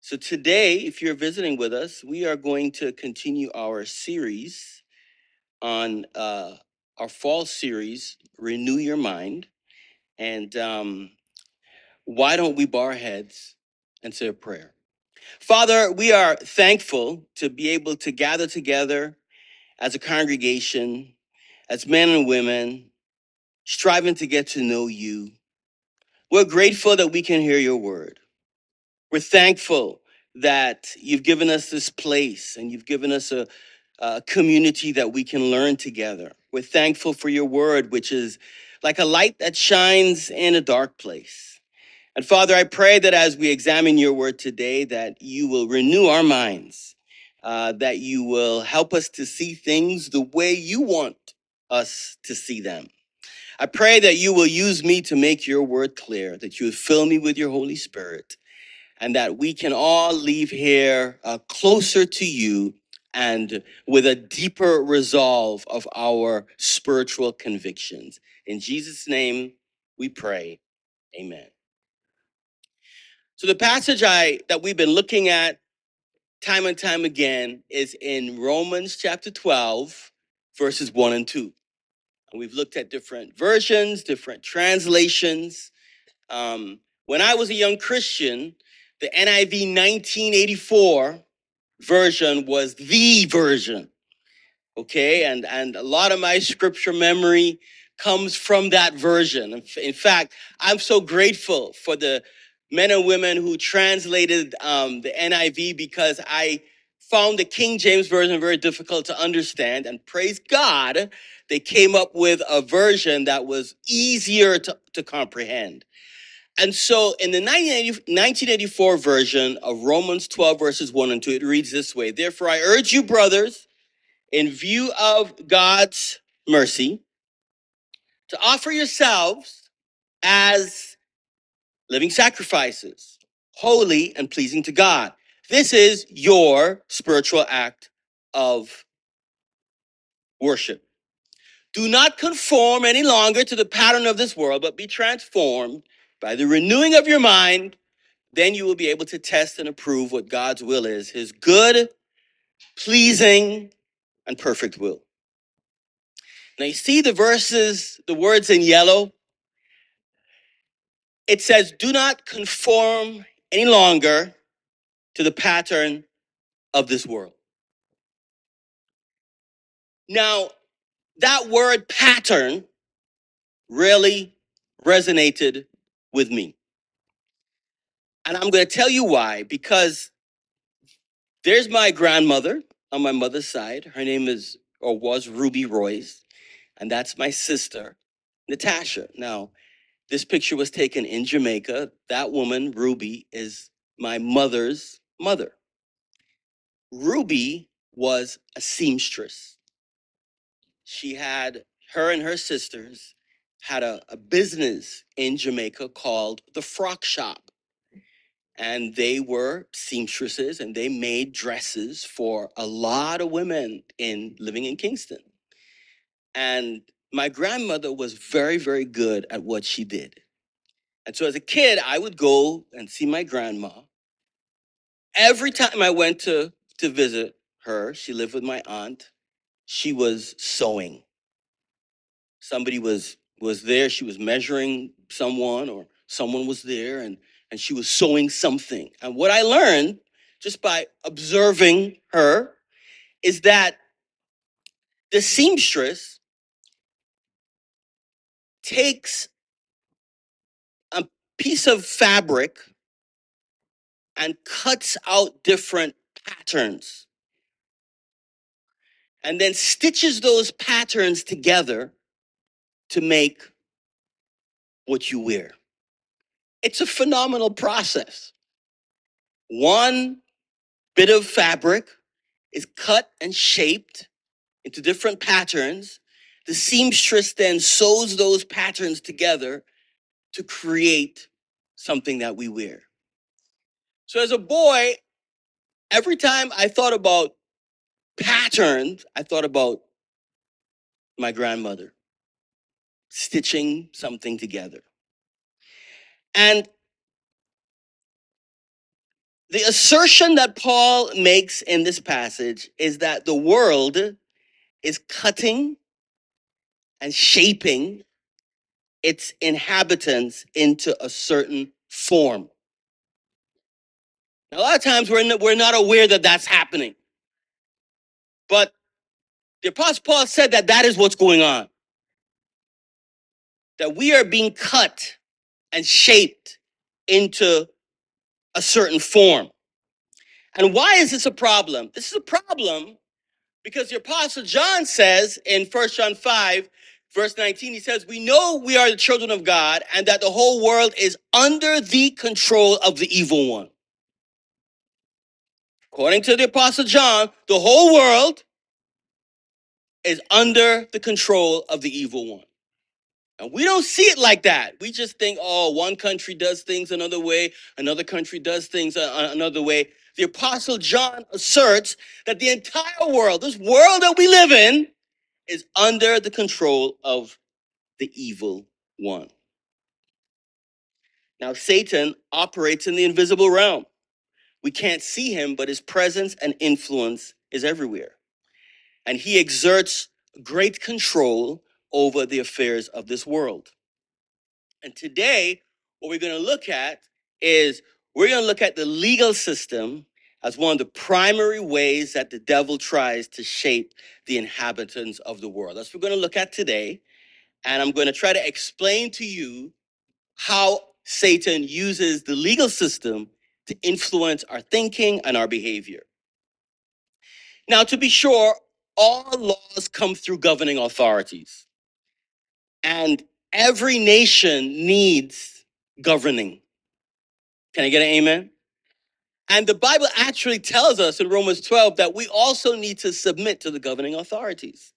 So today, if you're visiting with us, we are going to continue our series on our fall series, Renew Your Mind. And why don't we bow our heads and say a prayer? Father, we are thankful to be able to gather together as a congregation, as men and women, striving to get to know you. We're grateful that we can hear your word. We're thankful that you've given us this place and you've given us a community that we can learn together. We're thankful for your word, which is like a light that shines in a dark place. And Father, I pray that as we examine your word today, that you will renew our minds, that you will help us to see things the way you want us to see them. I pray that you will use me to make your word clear, that you would fill me with your Holy Spirit, and that we can all leave here closer to you and with a deeper resolve of our spiritual convictions. In Jesus' name, we pray. Amen. So the passage that we've been looking at time and time again is in Romans chapter 12, verses 1 and 2. And we've looked at different versions, different translations. When I was a young Christian, the NIV 1984 version was the version, okay? And a lot of my scripture memory comes from that version. In fact, I'm so grateful for the men and women who translated the NIV, because I found the King James version very difficult to understand. And praise God, they came up with a version that was easier to comprehend. And so in the 1984 version of Romans 12, verses 1 and 2, it reads this way: Therefore, I urge you, brothers, in view of God's mercy, to offer yourselves as living sacrifices, holy and pleasing to God. This is your spiritual act of worship. Do not conform any longer to the pattern of this world, but be transformed by the renewing of your mind. Then you will be able to test and approve what God's will is, his good, pleasing, and perfect will. Now you see the words in yellow. It says, do not conform any longer to the pattern of this world. Now, that word pattern really resonated with me. And I'm going to tell you why, because there's my grandmother on my mother's side. Her name is, or was, Ruby Royce. And that's my sister, Natasha. Now, this picture was taken in Jamaica. That woman, Ruby, is my mother's mother. Ruby was a seamstress. Her and her sisters had a business in Jamaica called the Frock Shop. And they were seamstresses, and they made dresses for a lot of women living in Kingston. And my grandmother was very, very good at what she did. And so as a kid, I would go and see my grandma. Every time I went to visit her, she lived with my aunt, she was sewing. Somebody was there, she was measuring someone, or someone was there, and she was sewing something. And what I learned just by observing her is that the seamstress takes a piece of fabric and cuts out different patterns and then stitches those patterns together to make what you wear. It's a phenomenal process. One bit of fabric is cut and shaped into different patterns. The seamstress then sews those patterns together to create something that we wear. So as a boy, every time I thought about patterns, I thought about my grandmother stitching something together. And The assertion that Paul makes in this passage is that the world is cutting and shaping its inhabitants into a certain form. Now, a lot of times we're not aware that that's happening. But the Apostle Paul said that that is what's going on. That we are being cut and shaped into a certain form. And why is this a problem? This is a problem because the Apostle John says in 1 John 5, verse 19, he says, we know we are the children of God and that the whole world is under the control of the evil one. According to the Apostle John, the whole world is under the control of the evil one. And we don't see it like that. We just think, oh, one country does things another way, another country does things another way. The Apostle John asserts that the entire world, this world that we live in, is under the control of the evil one. Now, Satan operates in the invisible realm. We can't see him, but his presence and influence is everywhere. And he exerts great control over the affairs of this world. And today, what we're going to look at is we're going to look at the legal system as one of the primary ways that the devil tries to shape the inhabitants of the world. That's what we're going to look at today. And I'm going to try to explain to you how Satan uses the legal system to influence our thinking and our behavior. Now, to be sure, all laws come through governing authorities. And every nation needs governing. Can I get an amen? And the Bible actually tells us in Romans 12 that we also need to submit to the governing authorities.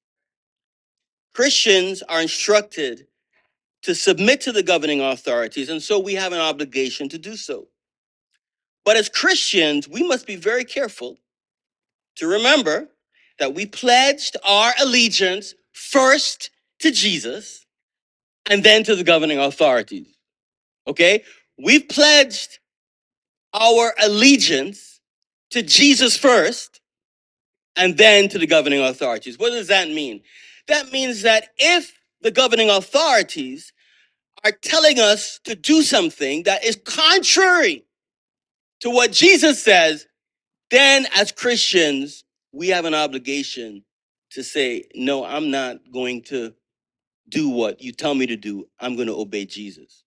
Christians are instructed to submit to the governing authorities, and so we have an obligation to do so. But as Christians, we must be very careful to remember that we pledged our allegiance first to Jesus and then to the governing authorities. Okay? We've pledged our allegiance to Jesus first and then to the governing authorities. What does that mean? That means that if the governing authorities are telling us to do something that is contrary to what Jesus says, then as Christians, we have an obligation to say, no, I'm not going to do what you tell me to do. I'm going to obey Jesus.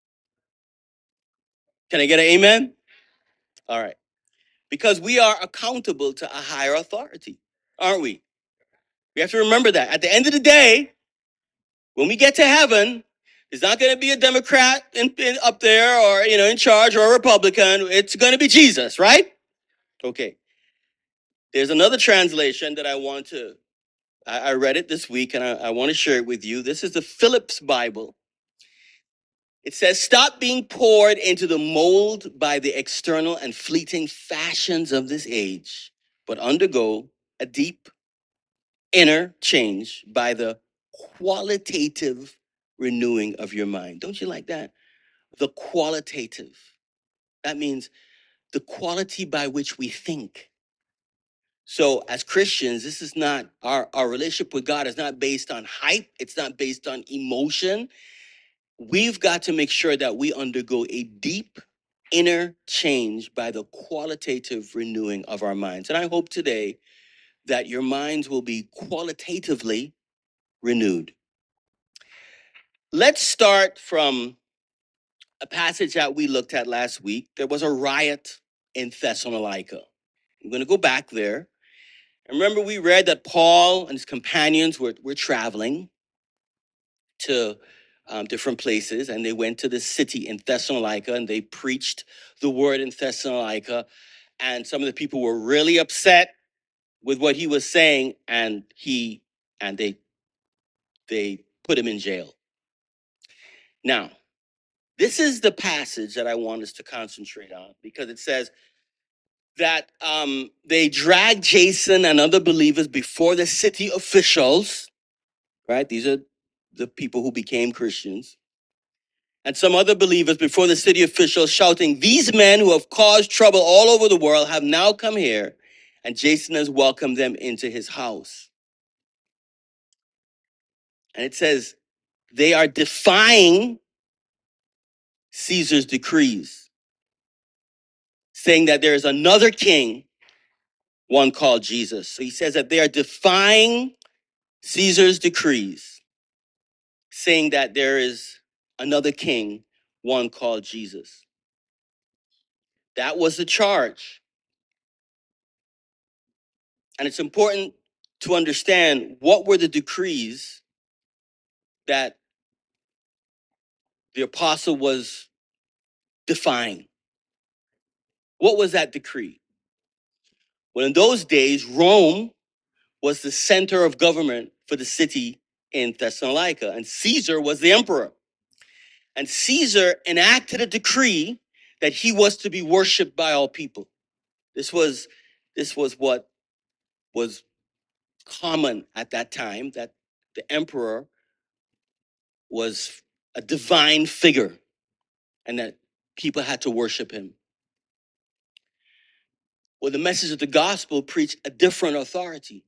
Can I get an amen? All right. Because we are accountable to a higher authority, aren't we? We have to remember that. At the end of the day, when we get to heaven, it's not going to be a Democrat up there or, in charge or a Republican. It's going to be Jesus, right? Okay. There's another translation that I read it this week and I want to share it with you. This is the Phillips Bible. It says, stop being poured into the mold by the external and fleeting fashions of this age, but undergo a deep inner change by the qualitative renewing of your mind. Don't you like that? The qualitative. That means the quality by which we think. So as Christians, this is not our relationship with God is not based on hype. It's not based on emotion. We've got to make sure that we undergo a deep inner change by the qualitative renewing of our minds. And I hope today that your minds will be qualitatively renewed. Let's start from a passage that we looked at last week. There was a riot in Thessalonica. I'm going to go back there. And remember, we read that Paul and his companions were traveling to different places, and they went to the city in Thessalonica, and they preached the word in Thessalonica. And some of the people were really upset with what he was saying, and they put him in jail. Now, this is the passage that I want us to concentrate on because it says that they dragged Jason and other believers before the city officials, right? These are the people who became Christians. and some other believers before the city officials, shouting, "These men who have caused trouble all over the world have now come here," and Jason has welcomed them into his house. And it says, they are defying Caesar's decrees, saying that there is another king, one called Jesus. So he says that they are defying Caesar's decrees, saying that there is another king, one called Jesus. That was the charge. And it's important to understand what were the decrees that the apostle was defying. What was that decree? Well, in those days, Rome was the center of government for the city in Thessalonica, and Caesar was the emperor. And Caesar enacted a decree that he was to be worshipped by all people. This was what was common at that time, that the emperor was a divine figure and that people had to worship him. Well, the message of the gospel preached a different authority.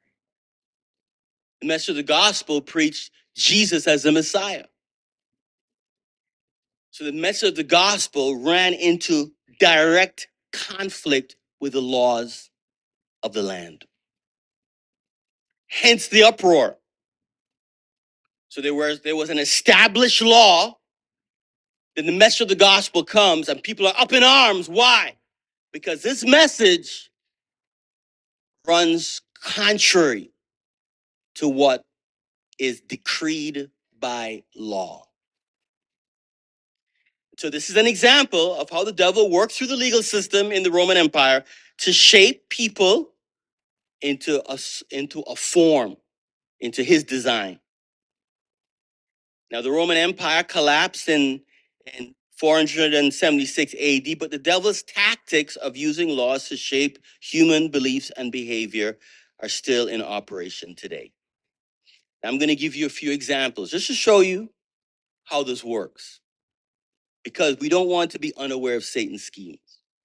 The message of the gospel preached Jesus as the Messiah. So the message of the gospel ran into direct conflict with the laws of the land. Hence the uproar. So there was an established law. Then the message of the gospel comes and people are up in arms. Why? Because this message runs contrary to what is decreed by law. So this is an example of how the devil worked through the legal system in the Roman Empire to shape people into a form, into his design. Now the Roman Empire collapsed in 476 AD, but the devil's tactics of using laws to shape human beliefs and behavior are still in operation today. I'm going to give you a few examples just to show you how this works, because we don't want to be unaware of Satan's schemes.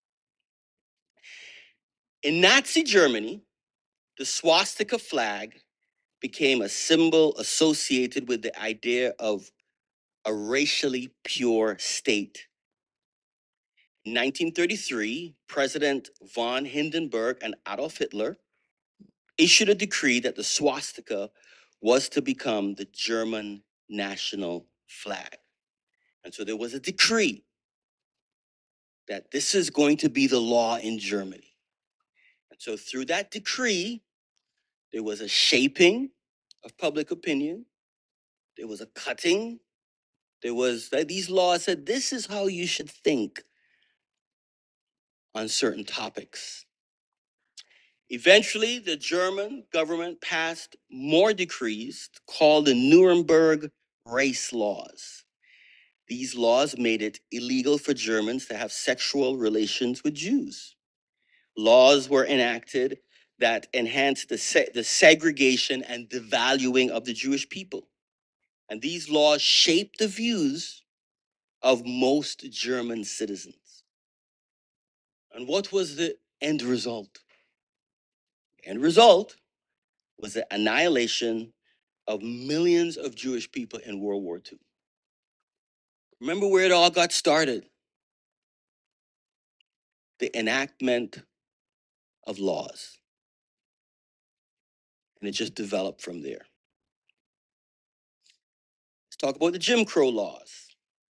In Nazi Germany, the swastika flag became a symbol associated with the idea of a racially pure state. In 1933, President von Hindenburg and Adolf Hitler issued a decree that the swastika was to become the German national flag. And so there was a decree that this is going to be the law in Germany. And so through that decree, there was a shaping of public opinion. There was a cutting. These laws said, this is how you should think on certain topics. Eventually, the German government passed more decrees called the Nuremberg race laws. These laws made it illegal for Germans to have sexual relations with Jews. Laws were enacted that enhanced the segregation and devaluing of the Jewish people. And these laws shaped the views of most German citizens. And what was the end result? The end result was the annihilation of millions of Jewish people in World War II. Remember where it all got started? The enactment of laws. And it just developed from there. Let's talk about the Jim Crow laws.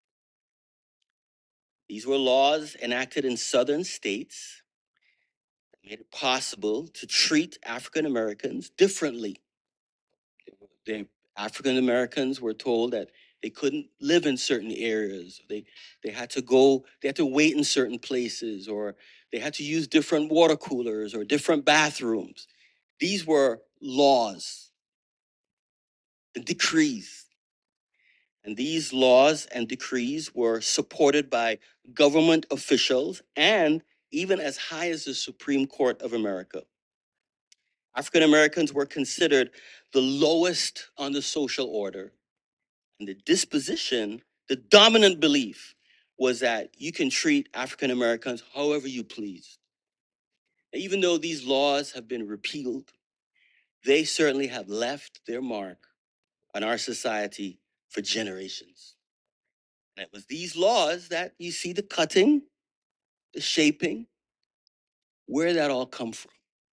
These were laws enacted in southern states that made it possible to treat African Americans differently. The African Americans were told that they couldn't live in certain areas. They had to wait in certain places, or they had to use different water coolers or different bathrooms. These were laws, the decrees. And these laws and decrees were supported by government officials and even as high as the Supreme Court of America. African Americans were considered the lowest on the social order, and the disposition The dominant belief was that you can treat African Americans however you please. Even though these laws have been repealed, they certainly have left their mark on our society for generations. And it was these laws that you see the cutting, the shaping, where that all come from.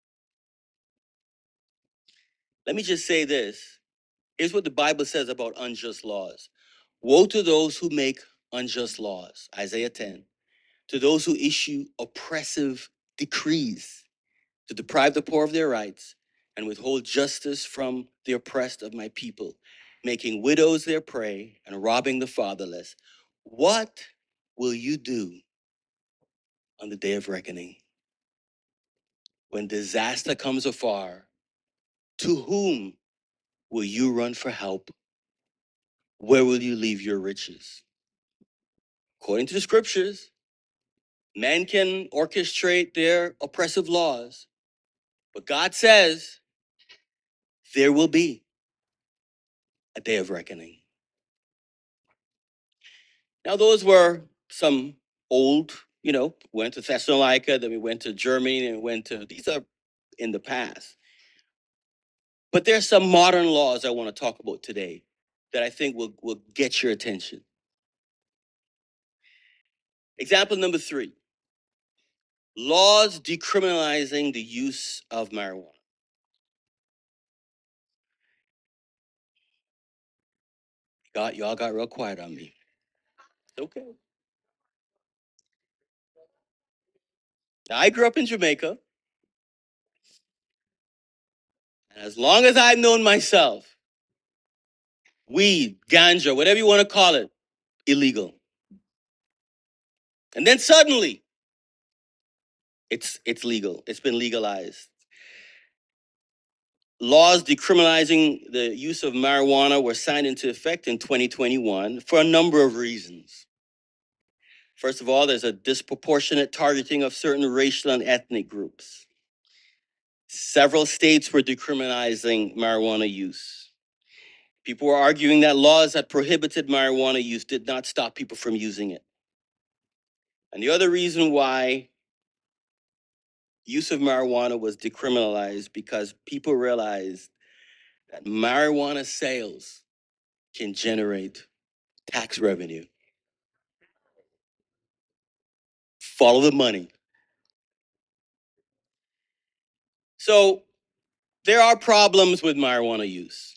Let me just say this. Here's what the Bible says about unjust laws. Woe to those who make unjust laws, Isaiah 10, to those who issue oppressive decrees to deprive the poor of their rights and withhold justice from the oppressed of my people, making widows their prey and robbing the fatherless. What will you do on the day of reckoning? When disaster comes afar, to whom will you run for help? Where will you leave your riches? According to the scriptures, men can orchestrate their oppressive laws, but God says there will be a day of reckoning. Now, those were some old, went to Thessalonica, then we went to Germany, and these are in the past. But there's some modern laws I want to talk about today that I think will get your attention. Example number 3, laws decriminalizing the use of marijuana. Y'all got real quiet on me. Okay. Now, I grew up in Jamaica, and as long as I've known myself, weed, ganja, whatever you want to call it, illegal. And then suddenly, it's legal. It's been legalized. Laws decriminalizing the use of marijuana were signed into effect in 2021 for a number of reasons. First of all, there's a disproportionate targeting of certain racial and ethnic groups. Several states were decriminalizing marijuana use. People were arguing that laws that prohibited marijuana use did not stop people from using it. And the other reason why use of marijuana was decriminalized because people realized that marijuana sales can generate tax revenue. Follow the money. So there are problems with marijuana use.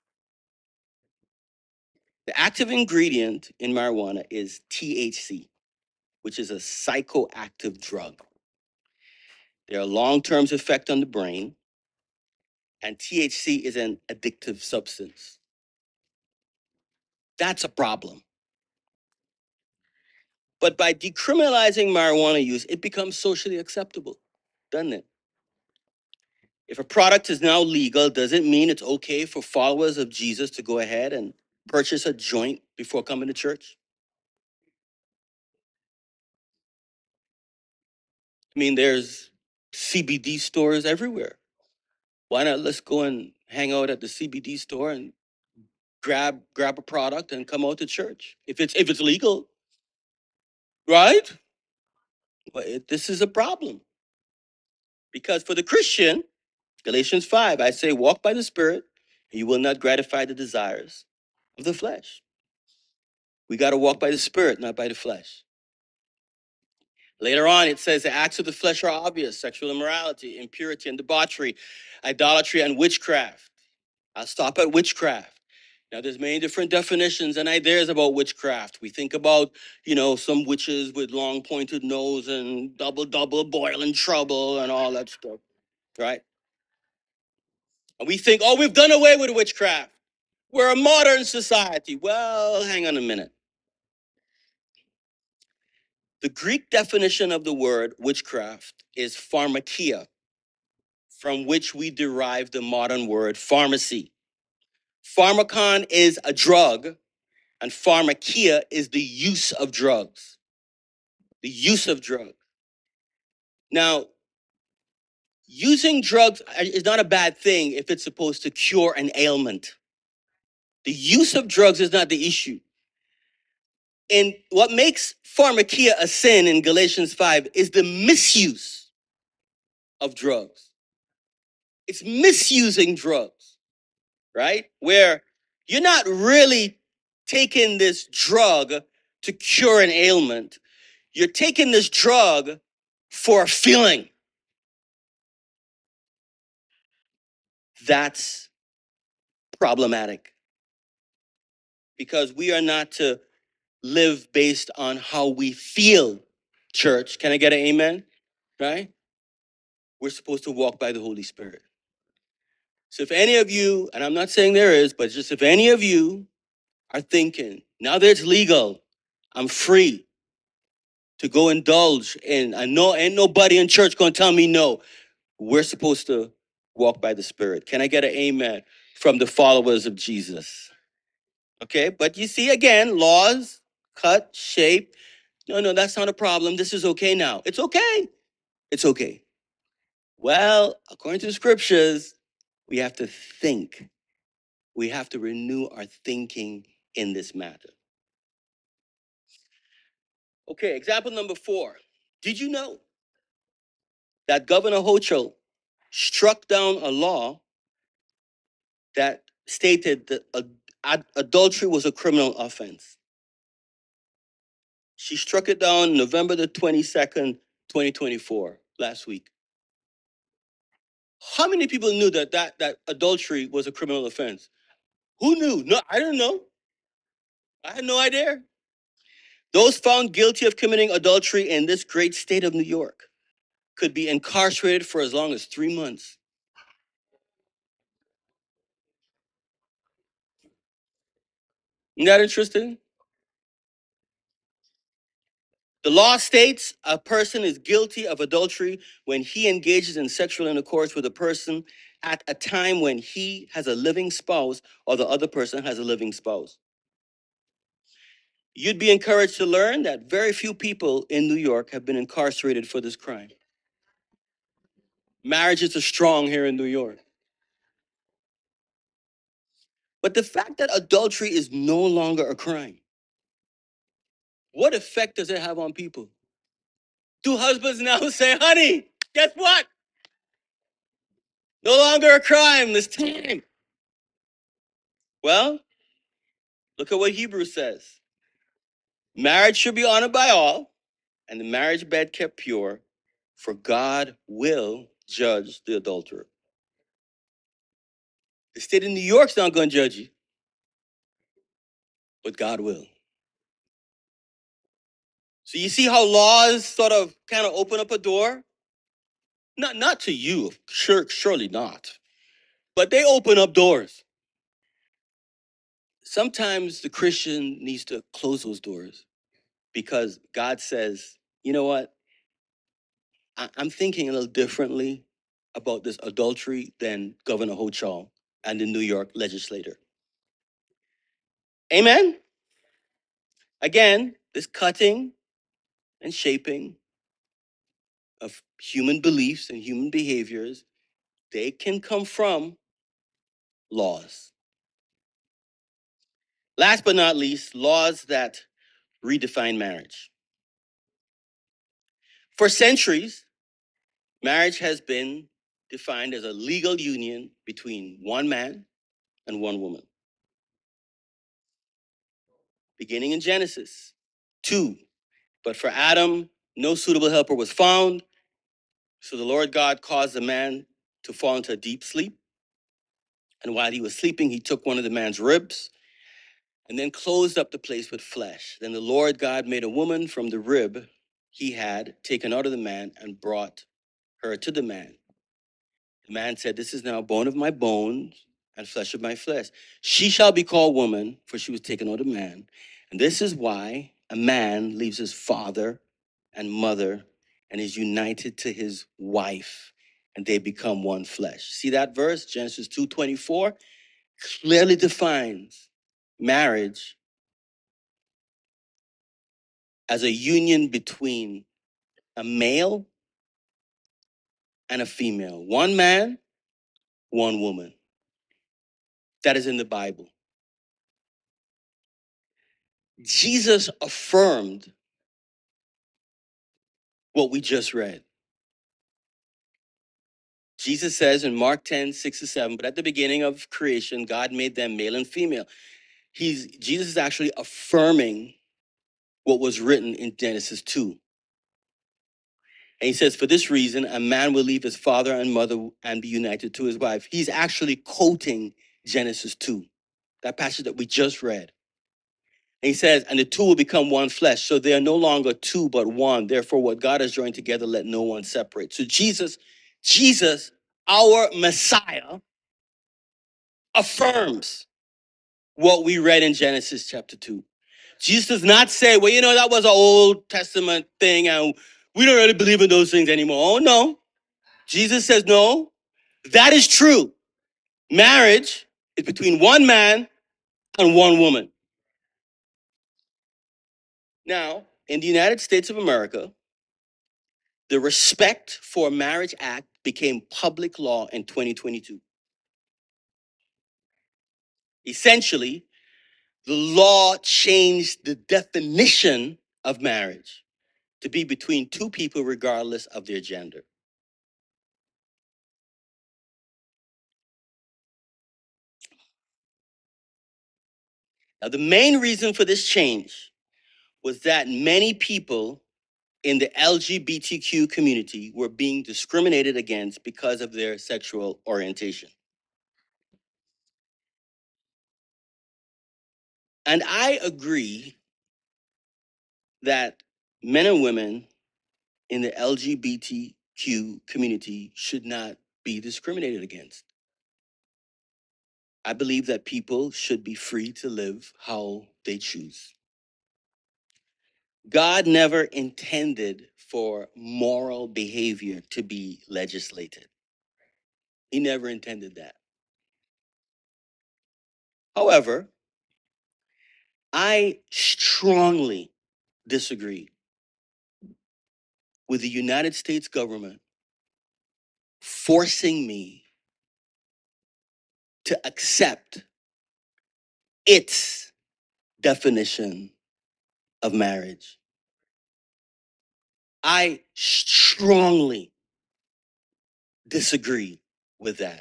The active ingredient in marijuana is THC, which is a psychoactive drug. There are long-term effects on the brain, and THC is an addictive substance. That's a problem. But by decriminalizing marijuana use, it becomes socially acceptable, doesn't it? If a product is now legal, does it mean it's okay for followers of Jesus to go ahead and purchase a joint before coming to church? I mean, there's CBD stores everywhere. Why not let's go and hang out at the CBD store and grab a product and come out to church if it's legal, right? But this is a problem because for the Christian, Galatians 5, I say, walk by the Spirit, and you will not gratify the desires of the flesh. We got to walk by the Spirit, not by the flesh. Later on, it says the acts of the flesh are obvious: sexual immorality, impurity and debauchery, idolatry and witchcraft. I'll stop at witchcraft. Now, there's many different definitions and ideas about witchcraft. We think about, some witches with long pointed nose and double boiling trouble and all that stuff, right? And we think, oh, we've done away with witchcraft. We're a modern society. Well, hang on a minute. The Greek definition of the word witchcraft is pharmakia, from which we derive the modern word pharmacy. Pharmakon is a drug, and pharmakia is the use of drugs. The use of drugs. Now, using drugs is not a bad thing if it's supposed to cure an ailment. The use of drugs is not the issue. And what makes pharmakia a sin in Galatians 5 is the misuse of drugs. It's misusing drugs, right? Where you're not really taking this drug to cure an ailment. You're taking this drug for a feeling. That's problematic because we are not to live based on how we feel, church. Can I get an amen? Right? We're supposed to walk by the Holy Spirit. So if any of you, and I'm not saying there is, but just if any of you are thinking, now that it's legal, I'm free to go indulge in, I know ain't nobody in church gonna tell me no. We're supposed to walk by the Spirit. Can I get an amen from the followers of Jesus? Okay, but you see again, laws, cut, shape. No, that's not a problem. This is okay now. It's okay. It's okay. Well, according to the scriptures, we have to think. We have to renew our thinking in this matter. Okay, example number 4. Did you know that Governor Hochul struck down a law that stated that adultery was a criminal offense? She struck it down November the 22nd, 2024, last week. How many people knew that adultery was a criminal offense? Who knew? No, I didn't know. I had no idea. Those found guilty of committing adultery in this great state of New York could be incarcerated for as long as 3 months. Isn't that interesting? The law states a person is guilty of adultery when he engages in sexual intercourse with a person at a time when he has a living spouse or the other person has a living spouse. You'd be encouraged to learn that very few people in New York have been incarcerated for this crime. Marriages are strong here in New York. But the fact that adultery is no longer a crime, what effect does it have on people? Do husbands now say, honey, guess what? No longer a crime this time. Well, look at what Hebrews says. Marriage should be honored by all, and the marriage bed kept pure, for God will judge the adulterer. The state of New York's not going to judge you, but God will. So you see how laws sort of kind of open up a door? Not to you, surely not. But they open up doors. Sometimes the Christian needs to close those doors because God says, you know what? I'm thinking a little differently about this adultery than Governor Hochul and the New York legislator. Amen? Again, this cutting and shaping of human beliefs and human behaviors, they can come from laws. Last but not least, laws that redefine marriage. For centuries, marriage has been defined as a legal union between one man and one woman. Beginning in Genesis 2. But for Adam, no suitable helper was found. So the Lord God caused the man to fall into a deep sleep. And while he was sleeping, he took one of the man's ribs and then closed up the place with flesh. Then the Lord God made a woman from the rib he had taken out of the man and brought her to the man. The man said, this is now bone of my bones and flesh of my flesh. She shall be called woman, for she was taken out of man. And this is why a man leaves his father and mother and is united to his wife, and they become one flesh. See that verse, Genesis 2:24, clearly defines marriage as a union between a male and a female. One man, one woman. That is in the Bible. Jesus affirmed what we just read. Jesus says in Mark 10:6-7, but at the beginning of creation, God made them male and female. Jesus is actually affirming what was written in Genesis 2. And he says, for this reason, a man will leave his father and mother and be united to his wife. He's actually quoting Genesis 2, that passage that we just read. And he says, and the two will become one flesh. So they are no longer two, but one. Therefore, what God has joined together, let no one separate. So Jesus, our Messiah, affirms what we read in Genesis chapter 2. Jesus does not say, well, that was an Old Testament thing and we don't really believe in those things anymore. Oh, no. Jesus says, no, that is true. Marriage is between one man and one woman. Now, in the United States of America, the Respect for Marriage Act became public law in 2022. Essentially, the law changed the definition of marriage to be between two people regardless of their gender. Now, the main reason for this change was that many people in the LGBTQ community were being discriminated against because of their sexual orientation. And I agree that men and women in the LGBTQ community should not be discriminated against. I believe that people should be free to live how they choose. God never intended for moral behavior to be legislated. He never intended that. However, I strongly disagree with the United States government forcing me to accept its definition of marriage. I strongly disagree with that.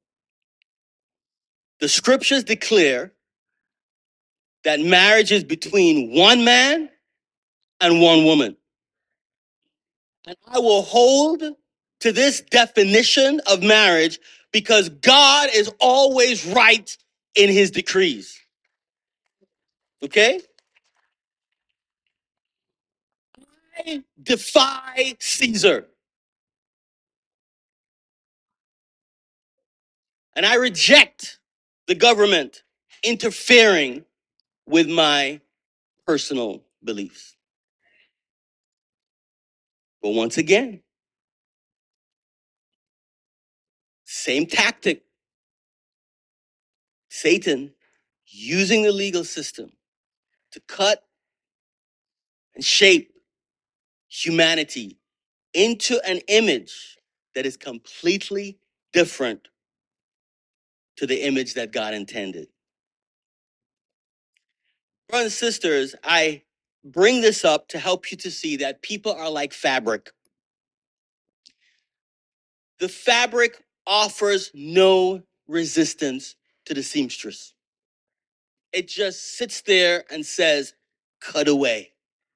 The scriptures declare that marriage is between one man and one woman. And I will hold to this definition of marriage because God is always right in his decrees. Okay? I defy Caesar. And I reject the government interfering with my personal beliefs. But once again, same tactic. Satan using the legal system to cut and shape humanity into an image that is completely different to the image that God intended. Brothers and sisters, I bring this up to help you to see that people are like fabric. The fabric offers no resistance to the seamstress. It just sits there and says, cut away.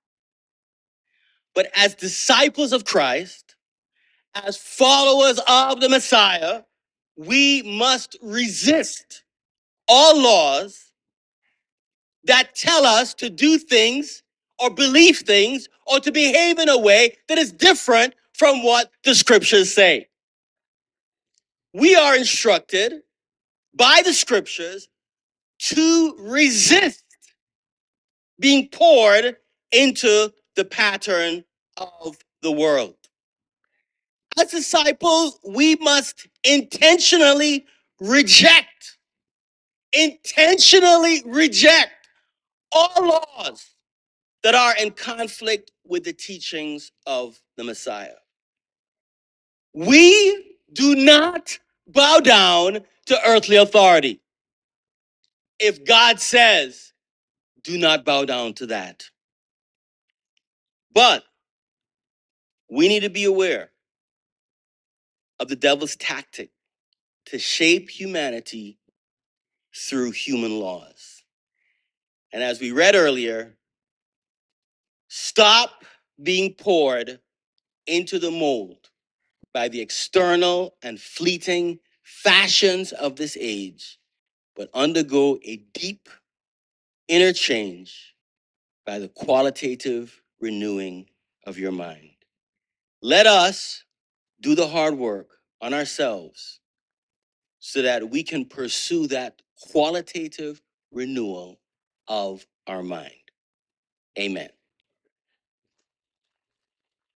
But as disciples of Christ, as followers of the Messiah, we must resist all laws that tell us to do things or believe things or to behave in a way that is different from what the scriptures say. We are instructed by the scriptures to resist being poured into the pattern of the world. As disciples, we must intentionally reject all laws that are in conflict with the teachings of the Messiah. We do not bow down to earthly authority. If God says, Do not bow down to that. But we need to be aware of the devil's tactic to shape humanity through human laws. And as we read earlier, stop being poured into the mold by the external and fleeting fashions of this age, but undergo a deep inner change by the qualitative renewing of your mind. Let us do the hard work on ourselves so that we can pursue that qualitative renewal of our mind. Amen.